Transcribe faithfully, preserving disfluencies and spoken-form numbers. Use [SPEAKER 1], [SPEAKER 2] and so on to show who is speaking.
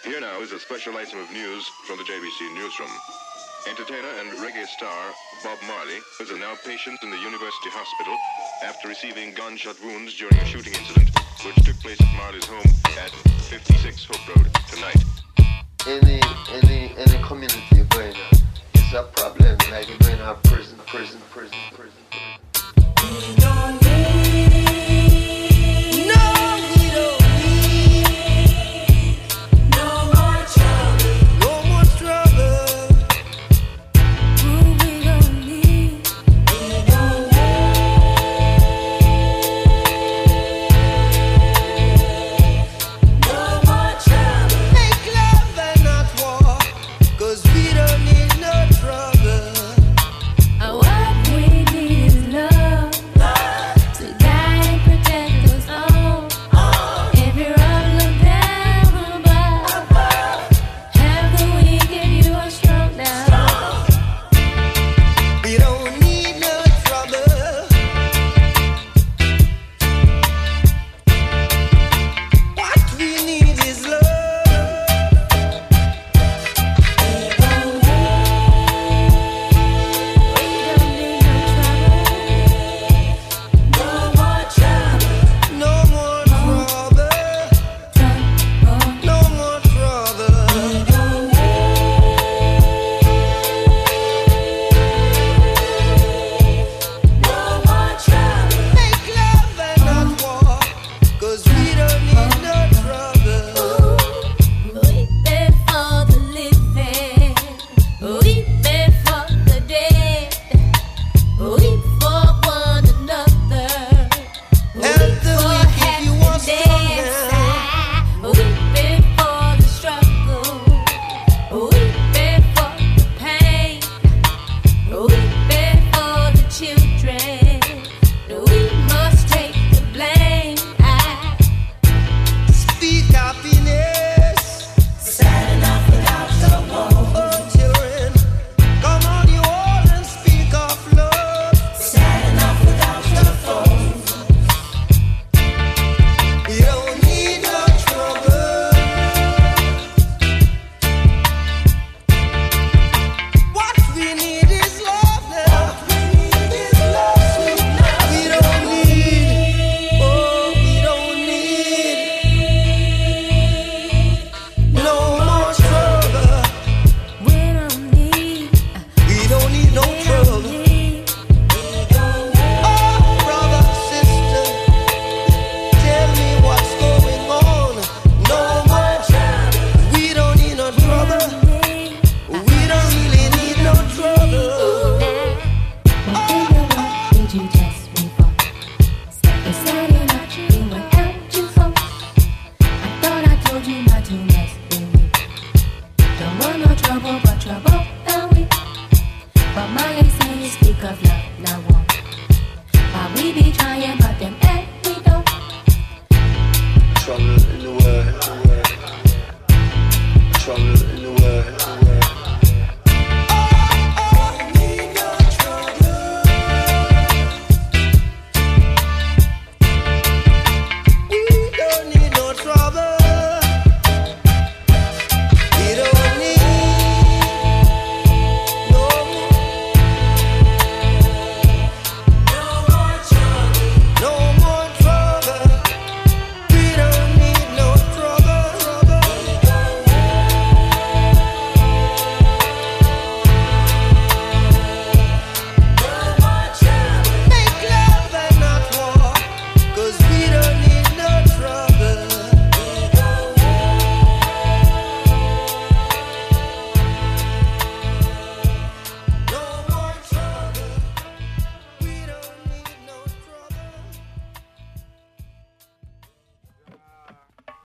[SPEAKER 1] Here now is a special item of news from the J B C newsroom. Entertainer and reggae star Bob Marley is a now patient in the University Hospital after receiving gunshot wounds during a shooting incident which took place at Marley's home at fifty-six Hope Road tonight.
[SPEAKER 2] Any any any community going on, it's a problem like going on prison, prison, prison, prison, prison.